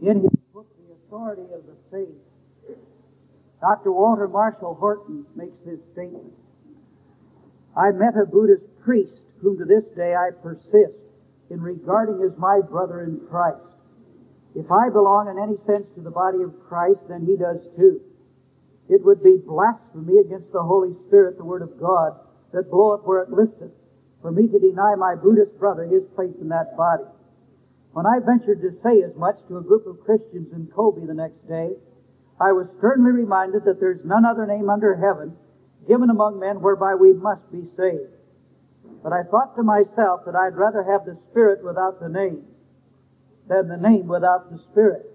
In his book, The Authority of the Faith, Dr. Walter Marshall Horton makes this statement. I met a Buddhist priest whom to this day I persist in regarding as my brother in Christ. If I belong in any sense to the body of Christ, then he does too. It would be blasphemy against the Holy Spirit, the Word of God, that bloweth where it listeth, for me to deny my Buddhist brother his place in that body. When I ventured to say as much to a group of Christians in Kobe the next day, I was sternly reminded that there's none other name under heaven given among men whereby we must be saved. But I thought to myself that I'd rather have the Spirit without the name than the name without the Spirit.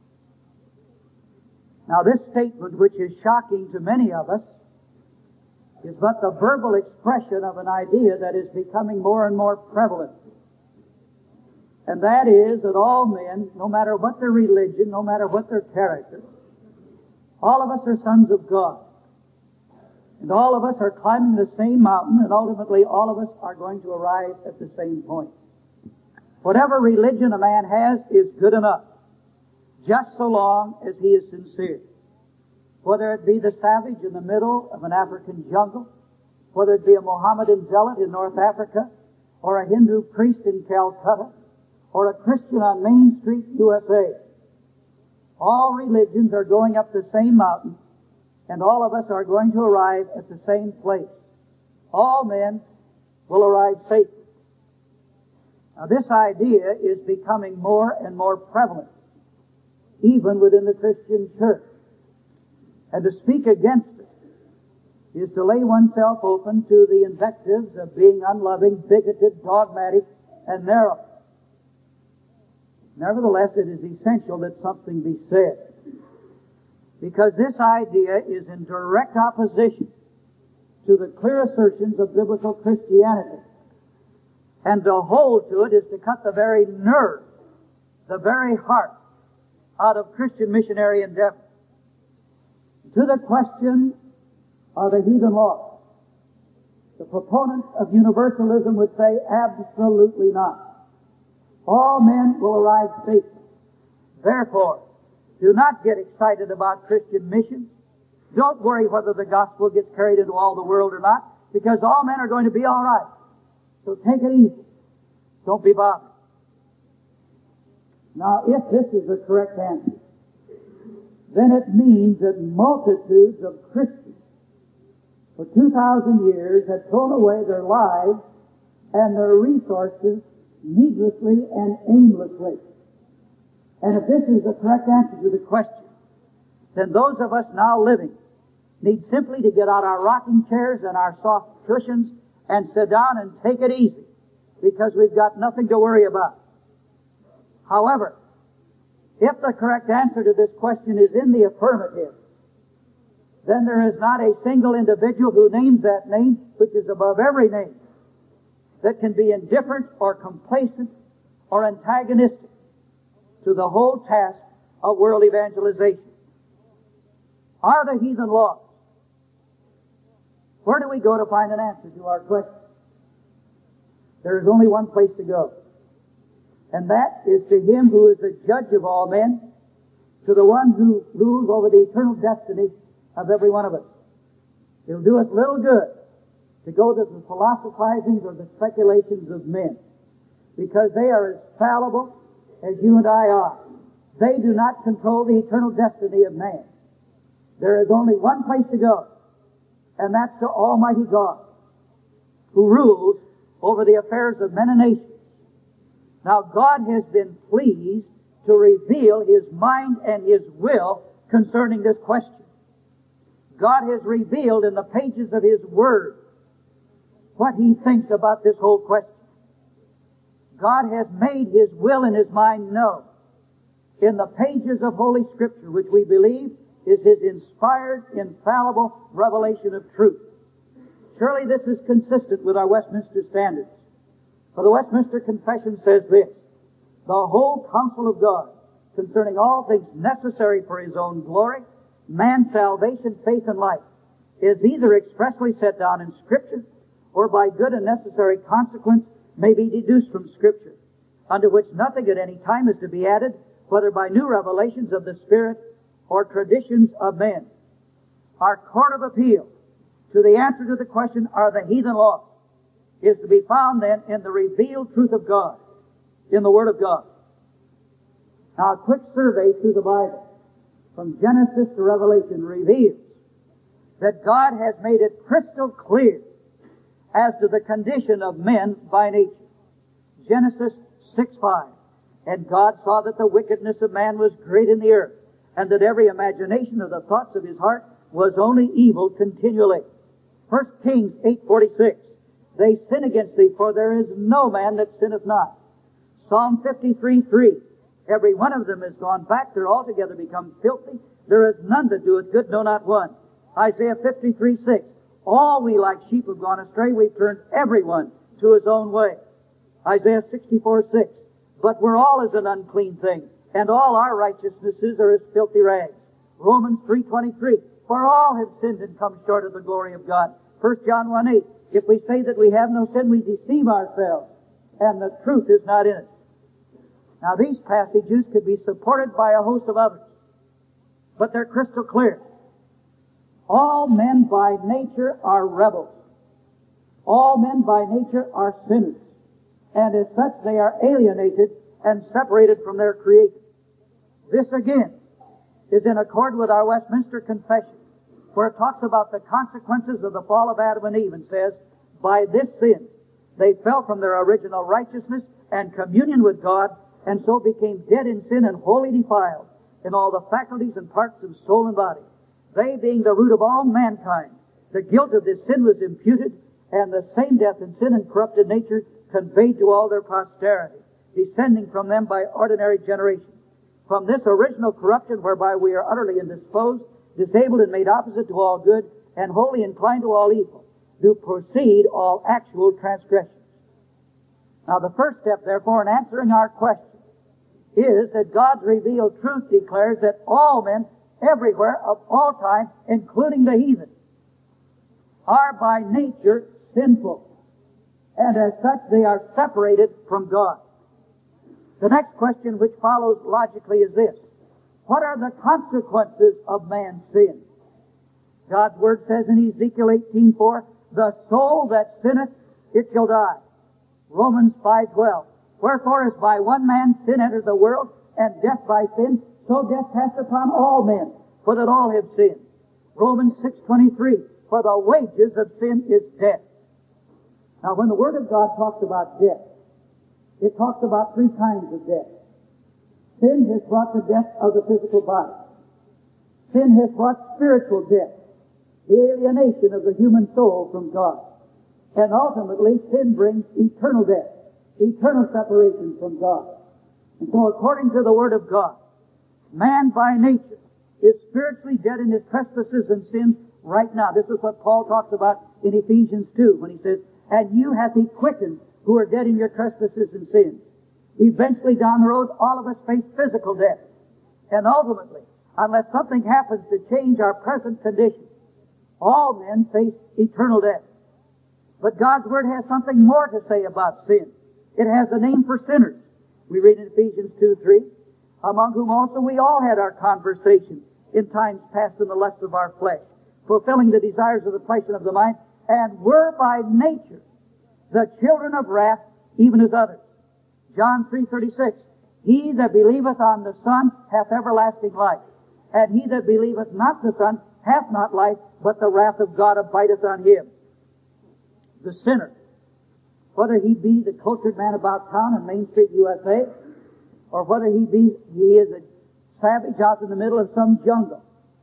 Now this statement, which is shocking to many of us, is but the verbal expression of an idea that is becoming more and more prevalent. And that is that all men, no matter what their religion, no matter what their character, all of us are sons of God. And all of us are climbing the same mountain, and ultimately all of us are going to arrive at the same point. Whatever religion a man has is good enough, just so long as he is sincere. Whether it be the savage in the middle of an African jungle, whether it be a Mohammedan zealot in North Africa, or a Hindu priest in Calcutta, or a Christian on Main Street, USA. All religions are going up the same mountain, and all of us are going to arrive at the same place. All men will arrive safely. Now this idea is becoming more and more prevalent, even within the Christian church. And to speak against it is to lay oneself open to the invectives of being unloving, bigoted, dogmatic, and narrow. Nevertheless, it is essential that something be said, because this idea is in direct opposition to the clear assertions of biblical Christianity. And to hold to it is to cut the very nerve, the very heart out of Christian missionary endeavor. To the question, are the heathen lost? The proponents of universalism would say, absolutely not. All men will arrive safely. Therefore, do not get excited about Christian missions. Don't worry whether the gospel gets carried into all the world or not, because all men are going to be all right. So take it easy. Don't be bothered. Now, if this is the correct answer, then it means that multitudes of Christians for 2,000 years have thrown away their lives and their resources needlessly and aimlessly. And if this is the correct answer to the question, then those of us now living need simply to get out our rocking chairs and our soft cushions and sit down and take it easy, because we've got nothing to worry about. However, if the correct answer to this question is in the affirmative, then there is not a single individual who names that name, which is above every name, that can be indifferent or complacent or antagonistic to the whole task of world evangelization. Are the heathen lost? Where do we go to find an answer to our question? There is only one place to go, and that is to Him who is the judge of all men, to the one who rules over the eternal destiny of every one of us. It'll do us little good to go to the philosophizings or the speculations of men, because they are as fallible as you and I are. They do not control the eternal destiny of man. There is only one place to go, and that's to Almighty God, who rules over the affairs of men and nations. Now, God has been pleased to reveal His mind and His will concerning this question. God has revealed in the pages of His Word what He thinks about this whole question. God has made His will and His mind known in the pages of Holy Scripture, which we believe is His inspired, infallible revelation of truth. Surely this is consistent with our Westminster Standards. For the Westminster Confession says this: the whole counsel of God concerning all things necessary for His own glory, man's salvation, faith, and life, is either expressly set down in Scripture, or by good and necessary consequence may be deduced from Scripture, unto which nothing at any time is to be added, whether by new revelations of the Spirit or traditions of men. Our court of appeal to the answer to the question, are the heathen lost, is to be found then in the revealed truth of God, in the Word of God. Now a quick survey through the Bible, from Genesis to Revelation, reveals that God has made it crystal clear as to the condition of men by nature. Genesis 6:5. And God saw that the wickedness of man was great in the earth, and that every imagination of the thoughts of his heart was only evil continually. 1 Kings 8:46. They sin against thee, for there is no man that sinneth not. Psalm 53:3. Every one of them is gone back, they're altogether become filthy. There is none that doeth good, no, not one. Isaiah 53:6. All we like sheep have gone astray, we've turned everyone to his own way. Isaiah 64:6. But we're all as an unclean thing, and all our righteousnesses are as filthy rags. Romans 3:23. For all have sinned and come short of the glory of God. 1 John 1:8. If we say that we have no sin, we deceive ourselves, and the truth is not in it. Now these passages could be supported by a host of others, but they're crystal clear. All men by nature are rebels. All men by nature are sinners. And as such they are alienated and separated from their Creator. This again is in accord with our Westminster Confession, where it talks about the consequences of the fall of Adam and Eve and says, by this sin they fell from their original righteousness and communion with God, and so became dead in sin and wholly defiled in all the faculties and parts of soul and body. They being the root of all mankind, the guilt of this sin was imputed, and the same death and sin and corrupted nature conveyed to all their posterity, descending from them by ordinary generation. From this original corruption whereby we are utterly indisposed, disabled and made opposite to all good, and wholly inclined to all evil, do proceed all actual transgressions. Now the first step, therefore, in answering our question is that God's revealed truth declares that all men, everywhere, of all time, including the heathen, are by nature sinful. And as such, they are separated from God. The next question which follows logically is this. What are the consequences of man's sin? God's Word says in Ezekiel 18:4, the soul that sinneth, it shall die. Romans 5:12, wherefore as by one man sin entered the world, and death by sin, so death passed upon all men, for that all have sinned. Romans 6:23, for the wages of sin is death. Now when the Word of God talks about death, it talks about three kinds of death. Sin has brought the death of the physical body. Sin has brought spiritual death, the alienation of the human soul from God. And ultimately, sin brings eternal death, eternal separation from God. And so according to the Word of God, man by nature is spiritually dead in his trespasses and sins right now. This is what Paul talks about in Ephesians 2 when he says, and you hath he quickened who are dead in your trespasses and sins. Eventually down the road, all of us face physical death. And ultimately, unless something happens to change our present condition, all men face eternal death. But God's Word has something more to say about sin. It has a name for sinners. We read in Ephesians 2:3, among whom also we all had our conversation in times past in the lust of our flesh, fulfilling the desires of the flesh and of the mind, and were by nature the children of wrath, even as others. John 3:36, he that believeth on the Son hath everlasting life, and he that believeth not the Son hath not life, but the wrath of God abideth on him. The sinner, whether he be the cultured man about town in Main Street, USA, or whether he is a savage out in the middle of some jungle,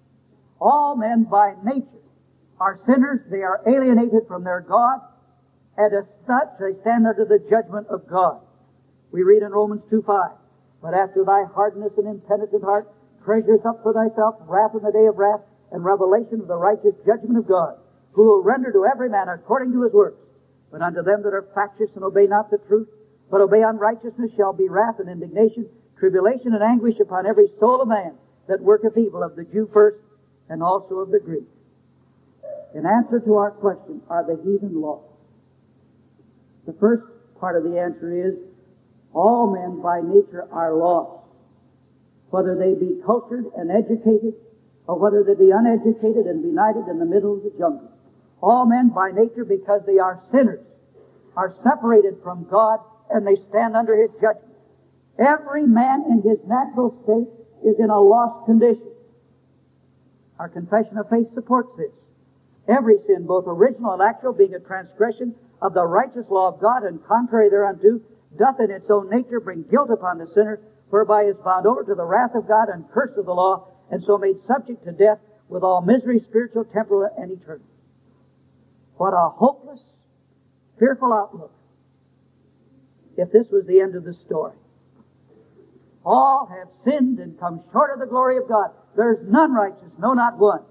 all men by nature are sinners. They are alienated from their God, and as such they stand under the judgment of God. We read in Romans 2:5, but after thy hardness and impenitent heart treasures up for thyself wrath in the day of wrath and revelation of the righteous judgment of God, who will render to every man according to his works. But unto them that are factious and obey not the truth, but obey unrighteousness, shall be wrath and indignation, tribulation and anguish upon every soul of man that worketh evil, of the Jew first, and also of the Greek. In answer to our question, are the heathen lost? The first part of the answer is, all men by nature are lost. whether they be cultured and educated, or whether they be uneducated and benighted in the middle of the jungle. All men by nature, because they are sinners, are separated from God, and they stand under His judgment. Every man in his natural state is in a lost condition. Our confession of faith supports this. Every sin, both original and actual, being a transgression of the righteous law of God and contrary thereunto, doth in its own nature bring guilt upon the sinner, whereby is bound over to the wrath of God and curse of the law, and so made subject to death with all misery, spiritual, temporal, and eternal. What a hopeless, fearful outlook if this was the end of the story. All have sinned and come short of the glory of God. There's none righteous, no, not one.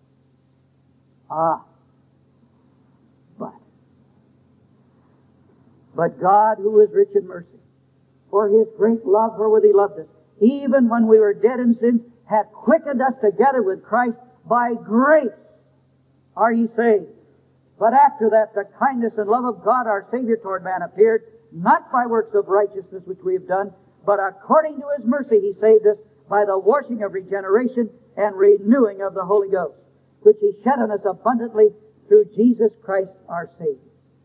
But God, who is rich in mercy, for His great love wherewith He loved us, even when we were dead in sins, hath quickened us together with Christ. By grace are ye saved. But after that, the kindness and love of God our Savior toward man appeared, not by works of righteousness which we have done, but according to His mercy He saved us by the washing of regeneration and renewing of the Holy Ghost, which He shed on us abundantly through Jesus Christ our Savior.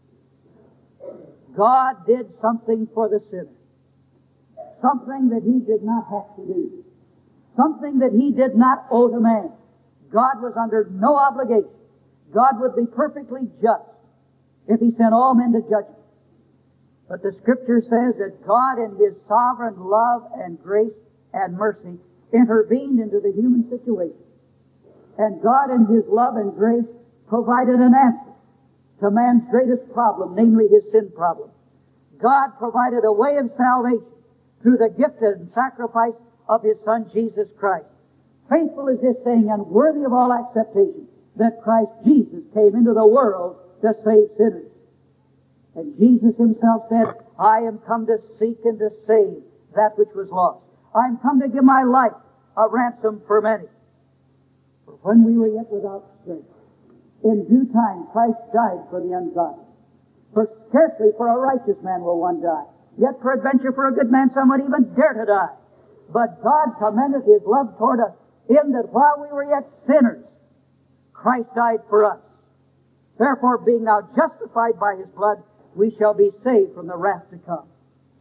God did something for the sinner. Something that He did not have to do. Something that He did not owe to man. God was under no obligation. God would be perfectly just if He sent all men to judgment. But the Scripture says that God in His sovereign love and grace and mercy intervened into the human situation. And God in His love and grace provided an answer to man's greatest problem, namely his sin problem. God provided a way of salvation through the gift and sacrifice of His Son, Jesus Christ. Faithful is this saying, and worthy of all acceptation, that Christ Jesus came into the world to save sinners. And Jesus Himself said, I am come to seek and to save that which was lost. I am come to give my life a ransom for many. For when we were yet without strength, in due time Christ died for the ungodly. For scarcely for a righteous man will one die. Yet peradventure for a good man some would even dare to die. But God commendeth His love toward us, in that while we were yet sinners, Christ died for us. Therefore, being now justified by His blood, we shall be saved from the wrath to come.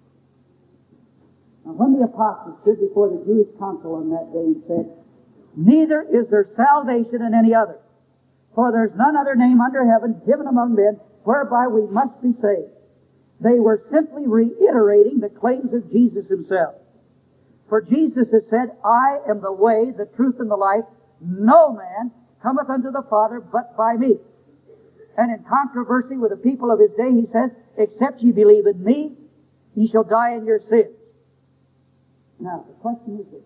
Now, when the apostles stood before the Jewish council on that day and said, neither is there salvation in any other, for there's none other name under heaven given among men whereby we must be saved, they were simply reiterating the claims of Jesus Himself. For Jesus has said, I am the way, the truth, and the life. No man cometh unto the Father but by me. And in controversy with the people of His day, He says, except ye believe in me, ye shall die in your sins. Now, the question is this.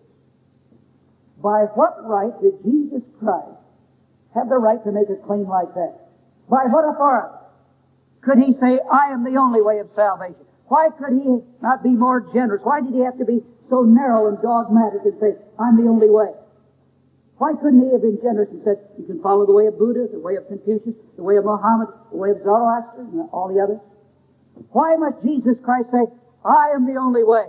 By what right did Jesus Christ have the right to make a claim like that? By what authority could He say, I am the only way of salvation? Why could He not be more generous? Why did He have to be so narrow and dogmatic and say, I'm the only way? Why couldn't He have been generous and said, you can follow the way of Buddha, the way of Confucius, the way of Muhammad, the way of Zoroaster, and all the others? Why must Jesus Christ say, I am the only way?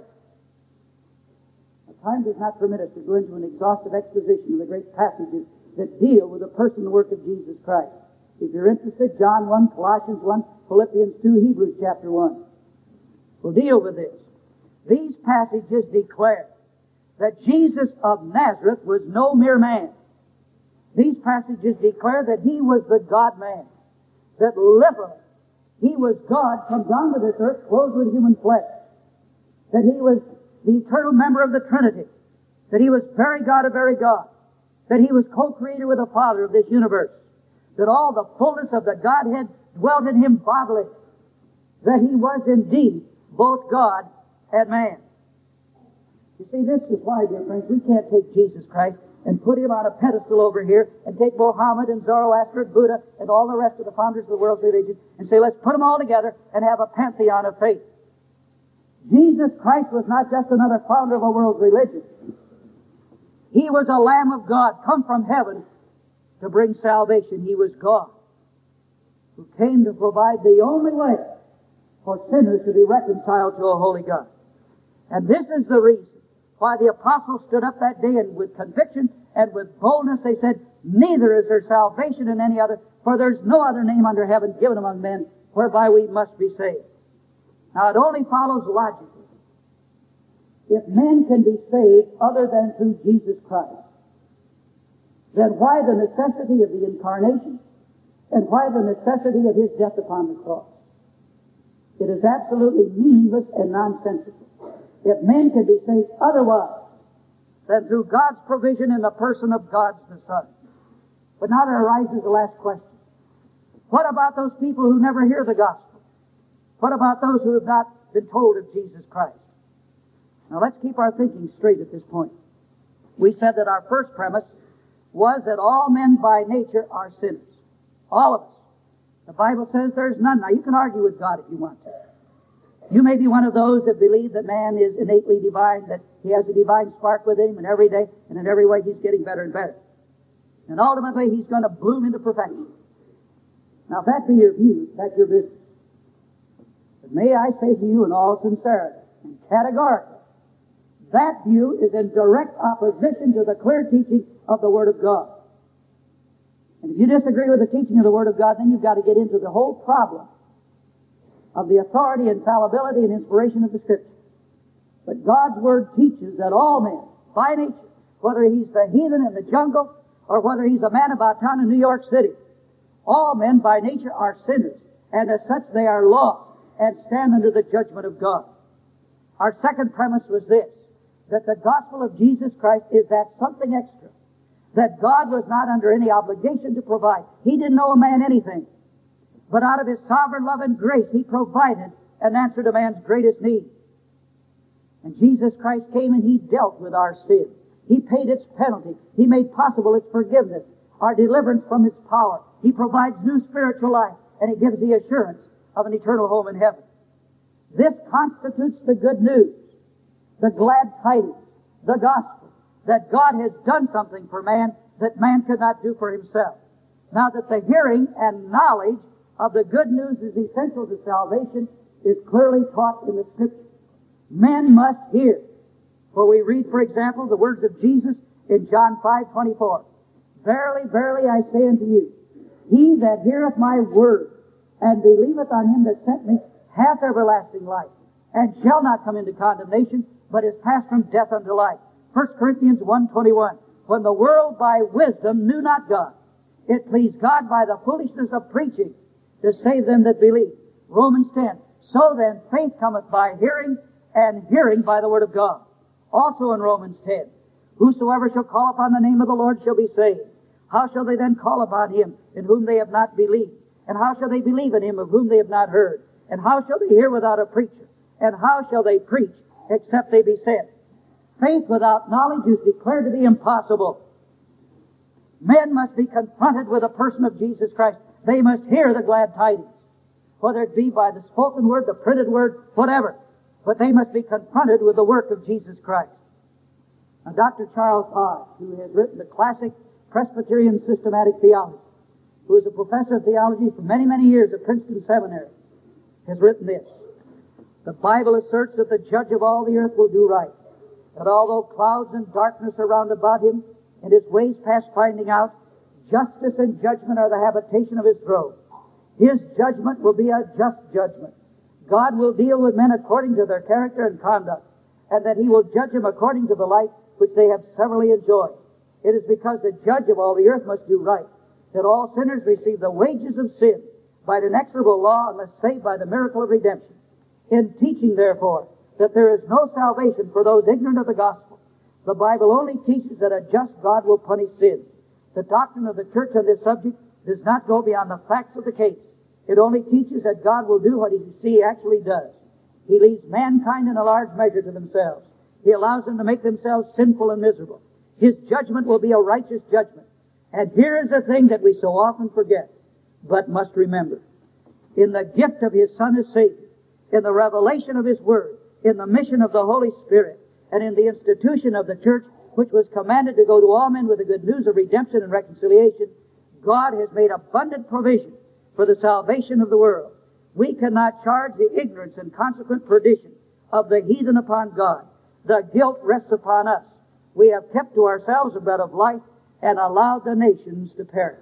The time does not permit us to go into an exhaustive exposition of the great passages that deal with the person and work of Jesus Christ. If you're interested, John 1, Colossians 1, Philippians 2, Hebrews chapter 1. We'll deal with this. These passages declare that Jesus of Nazareth was no mere man. These passages declare that He was the God-man, that literally He was God come down to this earth clothed with human flesh, that He was the eternal member of the Trinity, that He was very God of very God, that He was co-creator with the Father of this universe, that all the fullness of the Godhead dwelt in Him bodily, that He was indeed both God and man. You see, this is why, dear friends, we can't take Jesus Christ and put Him on a pedestal over here and take Mohammed and Zoroaster and Buddha and all the rest of the founders of the world's religion and say, let's put them all together and have a pantheon of faith. Jesus Christ was not just another founder of a world's religion. He was a Lamb of God come from heaven to bring salvation. He was God who came to provide the only way for sinners to be reconciled to a holy God. And this is the reason Why, the apostles stood up that day and with conviction and with boldness they said, neither is there salvation in any other, for there's no other name under heaven given among men whereby we must be saved. Now it only follows logically. If men can be saved other than through Jesus Christ, then why the necessity of the incarnation and why the necessity of His death upon the cross? It is absolutely meaningless and nonsensical. If men can be saved otherwise than through God's provision in the person of God the Son. But now there arises the last question. What about those people who never hear the gospel? What about those who have not been told of Jesus Christ? Now let's keep our thinking straight at this point. We said that our first premise was that all men by nature are sinners. All of us. The Bible says there's none. Now you can argue with God if you want to. You may be one of those that believe that man is innately divine, that he has a divine spark within him, and every day and in every way he's getting better and better. And ultimately he's going to bloom into perfection. Now if that be your view, that's your business. But may I say to you in all sincerity and categorically, that view is in direct opposition to the clear teaching of the Word of God. And if you disagree with the teaching of the Word of God, then you've got to get into the whole problem of the authority, infallibility, and inspiration of the Scripture. But God's Word teaches that all men, by nature, whether he's the heathen in the jungle or whether he's a man about town in New York City, all men by nature are sinners, and as such they are lost and stand under the judgment of God. Our second premise was this, that the gospel of Jesus Christ is that something extra that God was not under any obligation to provide. He didn't owe a man anything. But out of His sovereign love and grace, He provided an answer to man's greatest need. And Jesus Christ came and He dealt with our sin. He paid its penalty. He made possible its forgiveness, our deliverance from its power. He provides new spiritual life, and He gives the assurance of an eternal home in heaven. This constitutes the good news, the glad tidings, the gospel, that God has done something for man that man could not do for himself. Now that the hearing and knowledge of the good news is essential to salvation is clearly taught in the Scripture. Men must hear. For we read, for example, the words of Jesus in John 5:24. Verily, verily, I say unto you, he that heareth my word and believeth on Him that sent me hath everlasting life, and shall not come into condemnation, but is passed from death unto life. 1 Corinthians 1:21. When the world by wisdom knew not God, it pleased God by the foolishness of preaching to save them that believe. Romans 10. So then faith cometh by hearing, and hearing by the word of God. Also in Romans 10. Whosoever shall call upon the name of the Lord shall be saved. How shall they then call upon Him in whom they have not believed? And how shall they believe in Him of whom they have not heard? And how shall they hear without a preacher? And how shall they preach except they be sent? Faith without knowledge is declared to be impossible. Men must be confronted with the person of Jesus Christ. They must hear the glad tidings, whether it be by the spoken word, the printed word, whatever. But they must be confronted with the work of Jesus Christ. Now, Dr. Charles Hodge, who has written the classic Presbyterian systematic theology, who is a professor of theology for many, many years at Princeton Seminary, has written this. The Bible asserts that the judge of all the earth will do right, that although clouds and darkness are round about Him, and His ways past finding out, justice and judgment are the habitation of His throne. His judgment will be a just judgment. God will deal with men according to their character and conduct, and that He will judge them according to the light which they have severally enjoyed. It is because the judge of all the earth must do right, that all sinners receive the wages of sin by an inexorable law unless saved by the miracle of redemption. In teaching, therefore, that there is no salvation for those ignorant of the gospel, the Bible only teaches that a just God will punish sin. The doctrine of the church on this subject does not go beyond the facts of the case. It only teaches that God will do what He actually does. He leaves mankind in a large measure to themselves. He allows them to make themselves sinful and miserable. His judgment will be a righteous judgment. And here is the thing that we so often forget, but must remember. In the gift of His Son as Savior, in the revelation of His Word, in the mission of the Holy Spirit, and in the institution of the church, which was commanded to go to all men with the good news of redemption and reconciliation, God has made abundant provision for the salvation of the world. We cannot charge the ignorance and consequent perdition of the heathen upon God. The guilt rests upon us. We have kept to ourselves the bread of life and allowed the nations to perish.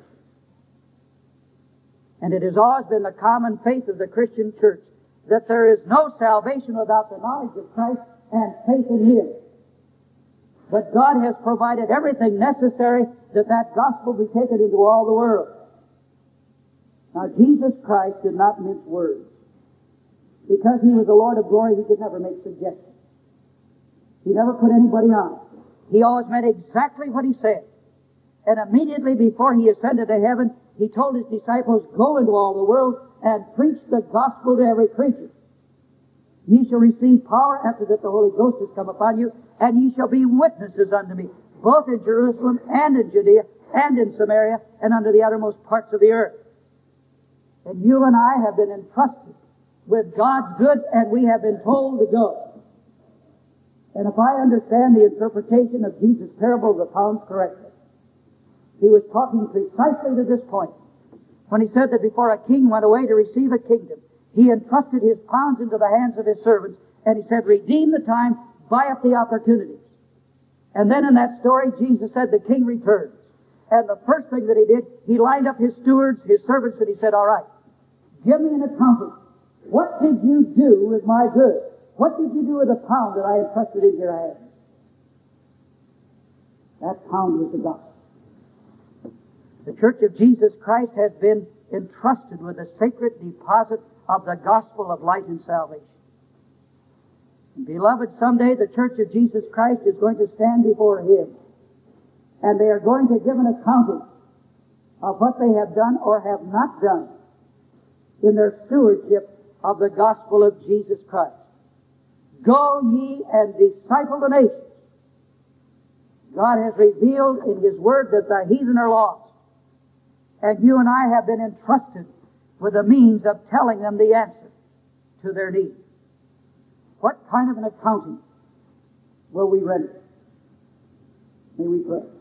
And it has always been the common faith of the Christian church that there is no salvation without the knowledge of Christ and faith in Him. But God has provided everything necessary that that gospel be taken into all the world. Now, Jesus Christ did not mince words. Because He was the Lord of glory, He could never make suggestions. He never put anybody on. He always meant exactly what He said. And immediately before He ascended to heaven, He told His disciples, "Go into all the world and preach the gospel to every creature. Ye shall receive power after that the Holy Ghost has come upon you, and ye shall be witnesses unto me, both in Jerusalem and in Judea and in Samaria and unto the uttermost parts of the earth." And you and I have been entrusted with God's goods, and we have been told to go. And if I understand the interpretation of Jesus' parable of the pounds correctly, He was talking precisely to this point when He said that before a king went away to receive a kingdom, He entrusted his pounds into the hands of his servants, and He said, "Redeem the time, buy up the opportunities." And then in that story, Jesus said the king returns. And the first thing that He did, He lined up His stewards, His servants, and He said, "All right, give me an accounting. What did you do with my goods? What did you do with the pound that I entrusted in your hands?" That pound was the gospel. The Church of Jesus Christ has been entrusted with the sacred deposit of the gospel of light and salvation. And beloved, someday the Church of Jesus Christ is going to stand before Him, and they are going to give an accounting of what they have done or have not done in their stewardship of the gospel of Jesus Christ. Go ye and disciple the nations. God has revealed in His Word that the heathen are lost. And you and I have been entrusted with the means of telling them the answer to their needs. What kind of an accounting will we render? May we pray.